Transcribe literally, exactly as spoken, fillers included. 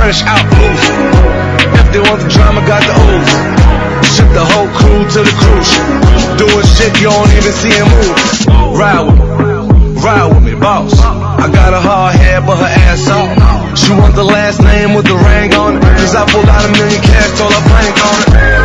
fresh out loose. If they want the drama, got the ooze. Ship the whole crew to the cruise. Doing shit you don't even see him move. Ride with me, ride with me, boss. I got a hard head, but her ass off. She want the last name with the ring on it. Cause I pulled out a million cash, told her plank on it.